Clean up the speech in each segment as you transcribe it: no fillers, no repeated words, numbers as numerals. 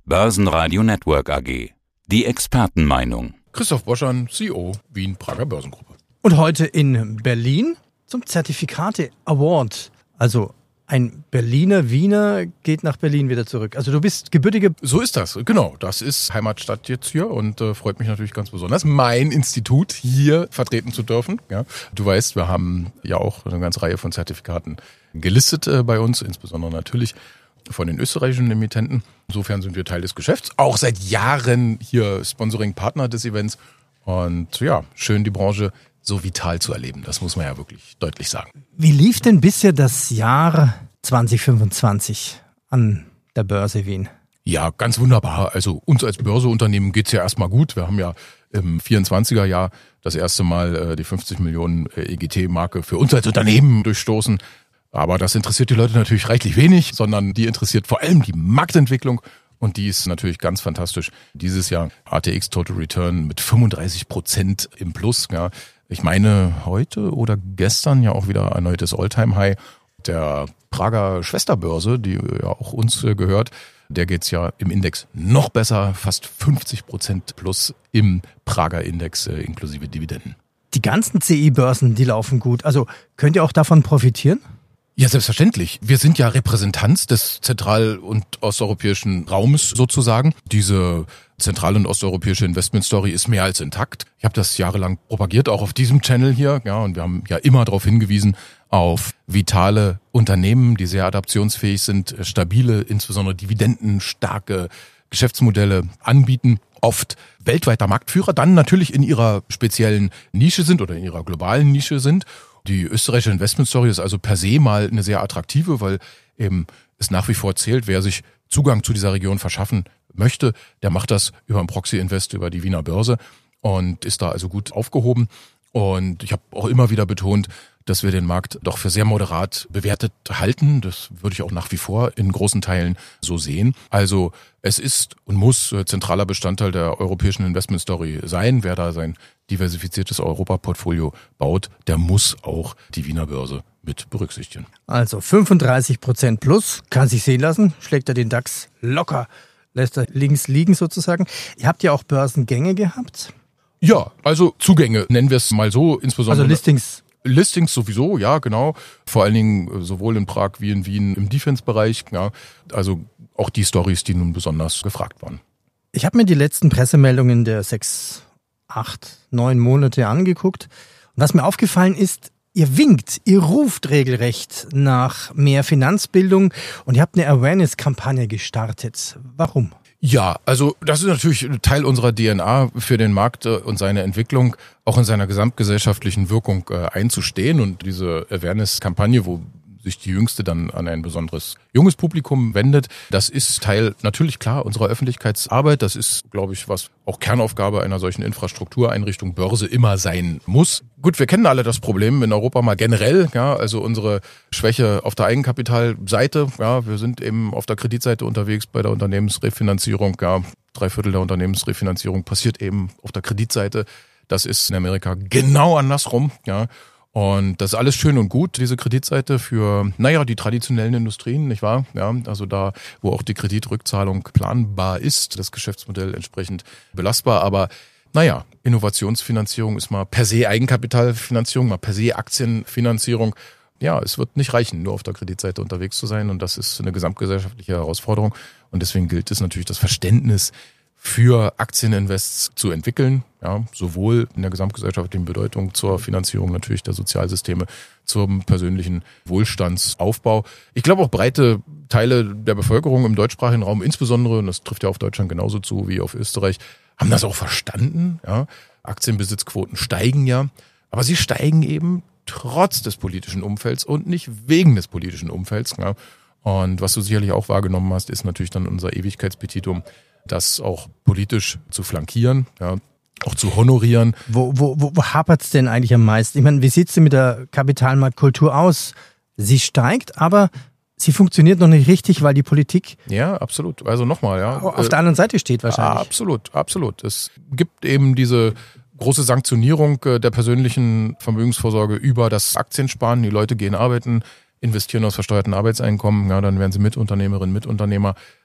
Börsenradio Network AG. Die Expertenmeinung. Christoph Boschan, CEO Wien Prager Börsengruppe. Und heute in Berlin zum Zertifikate Award. Also ein Wiener geht nach Berlin wieder zurück. Also du bist gebürtige... So ist das, genau. Das ist Heimatstadt jetzt hier und freut mich natürlich ganz besonders, mein Institut hier vertreten zu dürfen. Ja. Du weißt, wir haben ja auch eine ganze Reihe von Zertifikaten gelistet bei uns, insbesondere natürlich von den österreichischen Emittenten. Insofern sind wir Teil des Geschäfts. Auch seit Jahren hier Sponsoring-Partner des Events. Und ja, schön die Branche so vital zu erleben. Das muss man ja wirklich deutlich sagen. Wie lief denn bisher das Jahr 2025 an der Börse Wien? Ja, ganz wunderbar. Also uns als Börseunternehmen geht's ja erstmal gut. Wir haben ja im 24er Jahr das erste Mal die 50 Millionen EGT-Marke für uns als Unternehmen durchstoßen. Aber das interessiert die Leute natürlich reichlich wenig, sondern die interessiert vor allem die Marktentwicklung. Und die ist natürlich ganz fantastisch. Dieses Jahr ATX Total Return mit 35% im Plus. Ja. Ich meine, heute oder gestern ja auch wieder erneutes All-Time-High. Der Prager Schwesterbörse, die ja auch uns gehört, der geht's ja im Index noch besser. Fast 50% plus im Prager Index inklusive Dividenden. Die ganzen CI-Börsen, die laufen gut. Also könnt ihr auch davon profitieren? Ja, selbstverständlich. Wir sind ja Repräsentanz des zentral- und osteuropäischen Raumes sozusagen. Diese zentral- und osteuropäische Investment-Story ist mehr als intakt. Ich habe das jahrelang propagiert, auch auf diesem Channel hier. Ja, und wir haben ja immer darauf hingewiesen, auf vitale Unternehmen, die sehr adaptionsfähig sind, stabile, insbesondere dividendenstarke Geschäftsmodelle anbieten. Oft weltweiter Marktführer, dann natürlich in ihrer speziellen Nische sind oder in ihrer globalen Nische sind. Die österreichische Investment-Story ist also per se mal eine sehr attraktive, weil eben es nach wie vor zählt, wer sich Zugang zu dieser Region verschaffen möchte, der macht das über ein Proxy-Invest, über die Wiener Börse und ist da also gut aufgehoben. Und ich habe auch immer wieder betont, dass wir den Markt doch für sehr moderat bewertet halten. Das würde ich auch nach wie vor in großen Teilen so sehen. Also es ist und muss zentraler Bestandteil der europäischen Investment-Story sein. Wer da sein diversifiziertes Europa-Portfolio baut, der muss auch die Wiener Börse mit berücksichtigen. Also 35% plus, kann sich sehen lassen, schlägt er den DAX locker, lässt er links liegen sozusagen. Ihr habt ja auch Börsengänge gehabt? Ja, also Zugänge, nennen wir es mal so, insbesondere. Also Listings sowieso, ja, genau. Vor allen Dingen sowohl in Prag wie in Wien im Defense-Bereich. Ja. Also auch die Stories, die nun besonders gefragt waren. Ich habe mir die letzten Pressemeldungen der 6, 8, 9 Monate angeguckt. Und was mir aufgefallen ist, ihr winkt, ihr ruft regelrecht nach mehr Finanzbildung und ihr habt eine Awareness-Kampagne gestartet. Warum? Ja, also das ist natürlich Teil unserer DNA für den Markt und seine Entwicklung, auch in seiner gesamtgesellschaftlichen Wirkung einzustehen. Und diese Awareness-Kampagne, wo sich die Jüngste dann an ein besonderes junges Publikum wendet, das ist Teil natürlich klar unserer Öffentlichkeitsarbeit. Das ist, glaube ich, was auch Kernaufgabe einer solchen Infrastruktureinrichtung Börse immer sein muss. Gut, wir kennen alle das Problem in Europa mal generell, ja, also unsere Schwäche auf der Eigenkapitalseite, ja, wir sind eben auf der Kreditseite unterwegs bei der Unternehmensrefinanzierung, ja, 3/4 der Unternehmensrefinanzierung passiert eben auf der Kreditseite. Das ist in Amerika genau andersrum, ja. Und das ist alles schön und gut, diese Kreditseite für, die traditionellen Industrien, nicht wahr? Ja, also da, wo auch die Kreditrückzahlung planbar ist, das Geschäftsmodell entsprechend belastbar. Aber Innovationsfinanzierung ist mal per se Eigenkapitalfinanzierung, mal per se Aktienfinanzierung. Ja, es wird nicht reichen, nur auf der Kreditseite unterwegs zu sein. Und das ist eine gesamtgesellschaftliche Herausforderung. Und deswegen gilt es natürlich, das Verständnis für Aktieninvests zu entwickeln, ja, sowohl in der gesamtgesellschaftlichen Bedeutung zur Finanzierung natürlich der Sozialsysteme, zum persönlichen Wohlstandsaufbau. Ich glaube auch breite Teile der Bevölkerung im deutschsprachigen Raum, insbesondere, und das trifft ja auf Deutschland genauso zu wie auf Österreich, haben das auch verstanden. Ja. Aktienbesitzquoten steigen ja, aber sie steigen eben trotz des politischen Umfelds und nicht wegen des politischen Umfelds. Ja. Und was du sicherlich auch wahrgenommen hast, ist natürlich dann unser Ewigkeitspetitum, das auch politisch zu flankieren, ja, auch zu honorieren. Wo hapert es denn eigentlich am meisten? Ich meine, wie sieht es denn mit der Kapitalmarktkultur aus? Sie steigt, aber sie funktioniert noch nicht richtig, weil die Politik... Ja, absolut. Also nochmal, ja. Auf der anderen Seite steht wahrscheinlich. Absolut. Es gibt eben diese große Sanktionierung der persönlichen Vermögensvorsorge über das Aktiensparen. Die Leute gehen arbeiten, investieren aus versteuerten Arbeitseinkommen, ja, dann werden sie Mitunternehmerinnen, Mitunternehmer.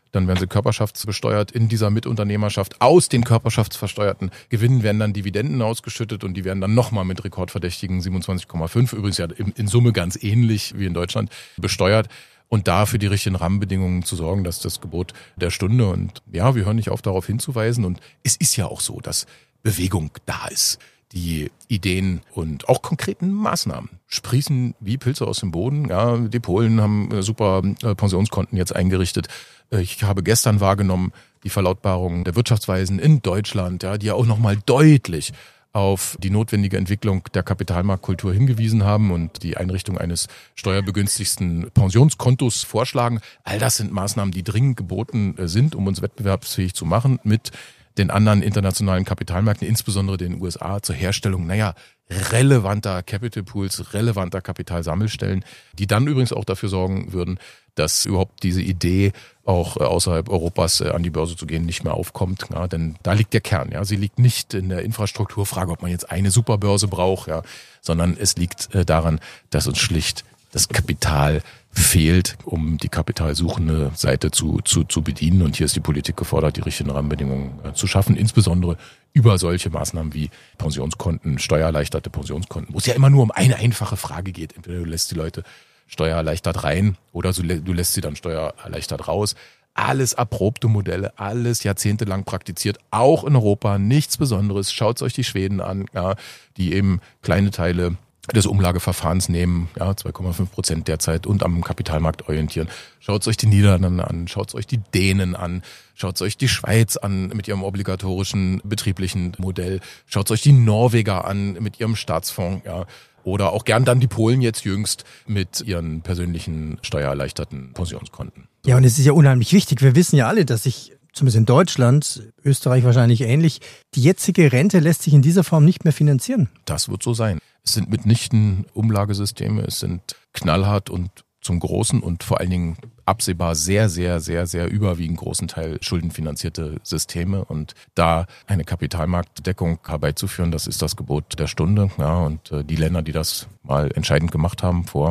Dann werden sie körperschaftsbesteuert in dieser Mitunternehmerschaft. Aus den körperschaftsversteuerten Gewinnen werden dann Dividenden ausgeschüttet und die werden dann nochmal mit rekordverdächtigen 27,5, übrigens ja in Summe ganz ähnlich wie in Deutschland, besteuert. Und da für die richtigen Rahmenbedingungen zu sorgen, dass das Gebot der Stunde. Und ja, wir hören nicht auf, darauf hinzuweisen. Und es ist ja auch so, dass Bewegung da ist. Die Ideen und auch konkreten Maßnahmen sprießen wie Pilze aus dem Boden. Ja, die Polen haben super Pensionskonten jetzt eingerichtet. Ich habe gestern wahrgenommen die Verlautbarung der Wirtschaftsweisen in Deutschland, ja, die ja auch nochmal deutlich auf die notwendige Entwicklung der Kapitalmarktkultur hingewiesen haben und die Einrichtung eines steuerbegünstigsten Pensionskontos vorschlagen. All das sind Maßnahmen, die dringend geboten sind, um uns wettbewerbsfähig zu machen mit den anderen internationalen Kapitalmärkten, insbesondere den USA, zur Herstellung, relevanter Capital Pools, relevanter Kapitalsammelstellen, die dann übrigens auch dafür sorgen würden, dass überhaupt diese Idee auch außerhalb Europas an die Börse zu gehen nicht mehr aufkommt. Ja, denn da liegt der Kern. Ja, sie liegt nicht in der Infrastrukturfrage, ob man jetzt eine Superbörse braucht, ja, sondern es liegt daran, dass uns schlicht das Kapital fehlt, um die kapitalsuchende Seite zu bedienen. Und hier ist die Politik gefordert, die richtigen Rahmenbedingungen zu schaffen, insbesondere über solche Maßnahmen wie Pensionskonten, steuererleichterte Pensionskonten, wo es ja immer nur um eine einfache Frage geht. Entweder du lässt die Leute steuererleichtert rein oder du lässt sie dann steuererleichtert raus. Alles erprobte Modelle, alles jahrzehntelang praktiziert, auch in Europa, nichts Besonderes. Schaut euch die Schweden an, ja, die eben kleine Teile des Umlageverfahrens nehmen, ja, 2,5% derzeit und am Kapitalmarkt orientieren. Schaut euch die Niederlande an, schaut euch die Dänen an, schaut euch die Schweiz an mit ihrem obligatorischen betrieblichen Modell, schaut euch die Norweger an mit ihrem Staatsfonds, ja, oder auch gern dann die Polen jetzt jüngst mit ihren persönlichen steuererleichterten Pensionskonten. Ja, und es ist ja unheimlich wichtig. Wir wissen ja alle, dass sich zumindest in Deutschland, Österreich wahrscheinlich ähnlich, die jetzige Rente lässt sich in dieser Form nicht mehr finanzieren. Das wird so sein. Es sind mitnichten Umlagesysteme, es sind knallhart und zum großen und vor allen Dingen absehbar sehr, sehr, sehr, sehr überwiegend großen Teil schuldenfinanzierte Systeme. Und da eine Kapitalmarktdeckung herbeizuführen, das ist das Gebot der Stunde. Ja, und die Länder, die das mal entscheidend gemacht haben vor,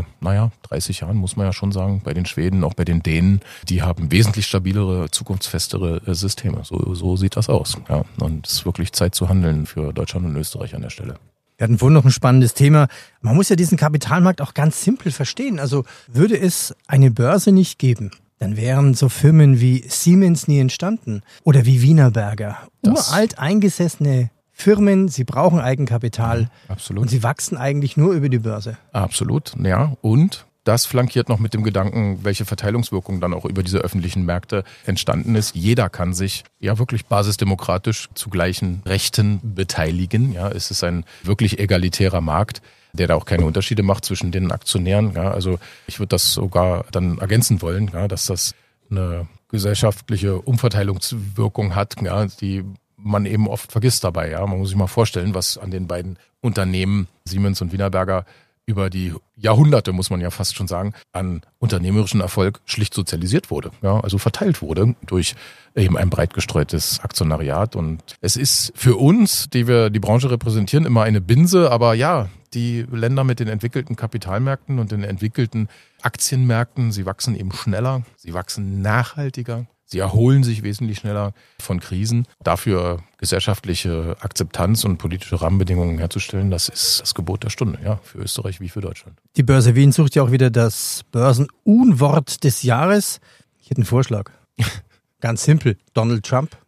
30 Jahren, muss man ja schon sagen, bei den Schweden, auch bei den Dänen, die haben wesentlich stabilere, zukunftsfestere Systeme. So sieht das aus. Ja, und es ist wirklich Zeit zu handeln für Deutschland und Österreich an der Stelle. Wir hatten vorhin noch ein spannendes Thema. Man muss ja diesen Kapitalmarkt auch ganz simpel verstehen. Also würde es eine Börse nicht geben, dann wären so Firmen wie Siemens nie entstanden oder wie Wienerberger. Uralt eingesessene Firmen, sie brauchen Eigenkapital. Ja, absolut. Und sie wachsen eigentlich nur über die Börse. Absolut, ja. Und das flankiert noch mit dem Gedanken, welche Verteilungswirkung dann auch über diese öffentlichen Märkte entstanden ist. Jeder kann sich ja wirklich basisdemokratisch zu gleichen Rechten beteiligen. Ja, es ist ein wirklich egalitärer Markt, der da auch keine Unterschiede macht zwischen den Aktionären. Ja, also ich würde das sogar dann ergänzen wollen, ja, dass das eine gesellschaftliche Umverteilungswirkung hat, ja, die man eben oft vergisst dabei. Ja, man muss sich mal vorstellen, was an den beiden Unternehmen Siemens und Wienerberger über die Jahrhunderte, muss man ja fast schon sagen, an unternehmerischen Erfolg schlicht sozialisiert wurde, ja, also verteilt wurde durch eben ein breit gestreutes Aktionariat. Und es ist für uns, die wir die Branche repräsentieren, immer eine Binse, aber ja, die Länder mit den entwickelten Kapitalmärkten und den entwickelten Aktienmärkten, sie wachsen eben schneller, sie wachsen nachhaltiger. Sie erholen sich wesentlich schneller von Krisen. Dafür gesellschaftliche Akzeptanz und politische Rahmenbedingungen herzustellen, das ist das Gebot der Stunde, ja, für Österreich wie für Deutschland. Die Börse Wien sucht ja auch wieder das Börsenunwort des Jahres. Ich hätte einen Vorschlag. Ganz simpel, Donald Trump.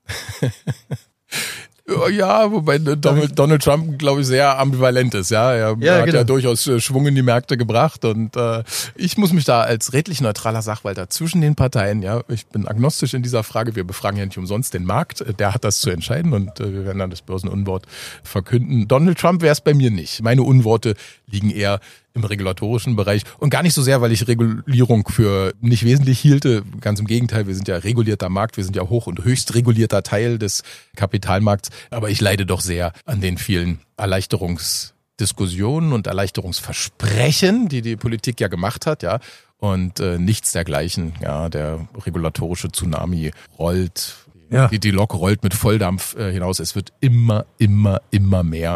Ja, wobei Donald Trump, glaube ich, sehr ambivalent ist. Ja, er hat ja durchaus Schwung in die Märkte gebracht und ich muss mich da als redlich neutraler Sachwalter zwischen den Parteien, ja, ich bin agnostisch in dieser Frage. Wir befragen ja nicht umsonst den Markt, der hat das zu entscheiden und wir werden dann das Börsenunwort verkünden. Donald Trump wäre es bei mir nicht. Meine Unworte liegen eher im regulatorischen Bereich und gar nicht so sehr, weil ich Regulierung für nicht wesentlich hielte. Ganz im Gegenteil, wir sind ja regulierter Markt, wir sind ja hoch- und höchst regulierter Teil des Kapitalmarkts. Aber ich leide doch sehr an den vielen Erleichterungsdiskussionen und Erleichterungsversprechen, die die Politik ja gemacht hat, ja. Und nichts dergleichen, ja. Der regulatorische Tsunami rollt, die Lok rollt mit Volldampf hinaus. Es wird immer mehr.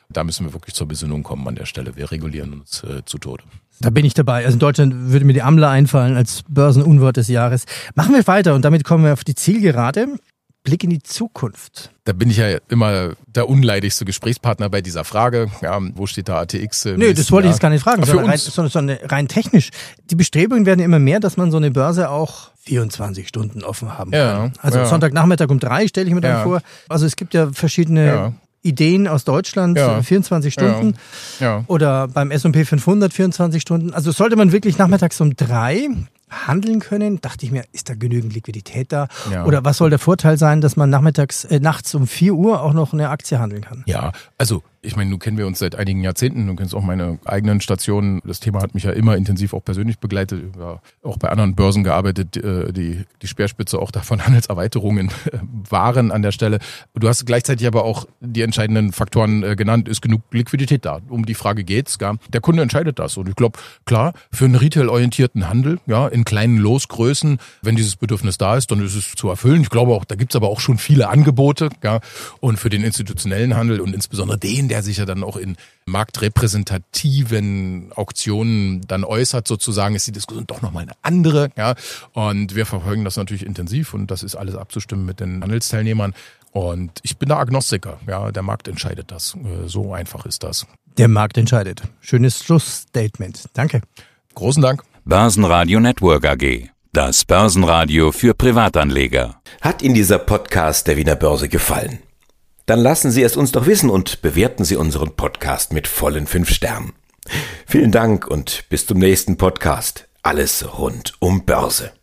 Da müssen wir wirklich zur Besinnung kommen an der Stelle. Wir regulieren uns zu Tode. Da bin ich dabei. Also in Deutschland würde mir die AMLA einfallen als Börsenunwort des Jahres. Machen wir weiter und damit kommen wir auf die Zielgerade. Blick in die Zukunft. Da bin ich ja immer der unleidigste Gesprächspartner bei dieser Frage. Ja, wo steht da ATX? Nee, das wollte ich jetzt gar nicht fragen, sondern rein technisch. Die Bestrebungen werden immer mehr, dass man so eine Börse auch 24 Stunden offen haben kann. Also Sonntagnachmittag um 3 stelle ich mir dann vor. Also es gibt ja verschiedene Ideen aus Deutschland, 24 Stunden oder beim S&P 500 24 Stunden. Also sollte man wirklich nachmittags um 3 handeln können, dachte ich mir, ist da genügend Liquidität da? Ja. Oder was soll der Vorteil sein, dass man nachts um 4 Uhr auch noch eine Aktie handeln kann? Ja, also ich meine, nun kennen wir uns seit einigen Jahrzehnten, du kennst auch meine eigenen Stationen. Das Thema hat mich ja immer intensiv auch persönlich begleitet. Ich habe auch bei anderen Börsen gearbeitet, die Speerspitze auch davon Handelserweiterungen waren an der Stelle. Du hast gleichzeitig aber auch die entscheidenden Faktoren genannt. Ist genug Liquidität da? Um die Frage geht's. Ja. Der Kunde entscheidet das. Und ich glaube, klar, für einen retail-orientierten Handel, ja, in kleinen Losgrößen, wenn dieses Bedürfnis da ist, dann ist es zu erfüllen. Ich glaube auch, da gibt's aber auch schon viele Angebote. Ja. Und für den institutionellen Handel und insbesondere den, der sich ja dann auch in marktrepräsentativen Auktionen dann äußert sozusagen, ist die Diskussion doch nochmal eine andere. Ja. Und wir verfolgen das natürlich intensiv und das ist alles abzustimmen mit den Handelsteilnehmern. Und ich bin da Agnostiker. Ja, der Markt entscheidet das. So einfach ist das. Der Markt entscheidet. Schönes Schlussstatement. Danke. Großen Dank. Börsenradio Network AG. Das Börsenradio für Privatanleger. Hat Ihnen dieser Podcast der Wiener Börse gefallen? Dann lassen Sie es uns doch wissen und bewerten Sie unseren Podcast mit vollen 5 Sternen. Vielen Dank und bis zum nächsten Podcast. Alles rund um Börse.